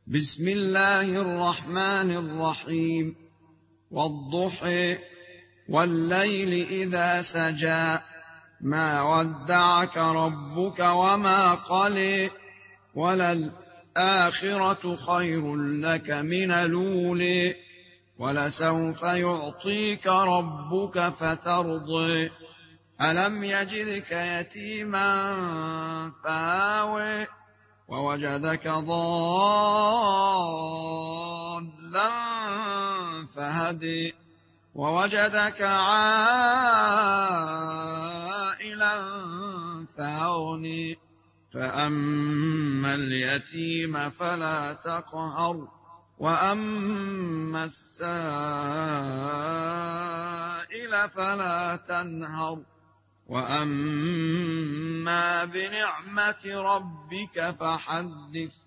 بسم الله الرحمن الرحيم. والضحى والليل إذا سجى ما ودعك ربك وما قلى وللآخرة خير لك من الأولى ولسوف يعطيك ربك فترضى ألم يجدك يتيما فآوى ووجدك ضالا فهدي ووجدك عائلا فأغني فأما اليتيم فلا تقهر وأما السائل فلا تنهر وأما بنعمة ربك فحدث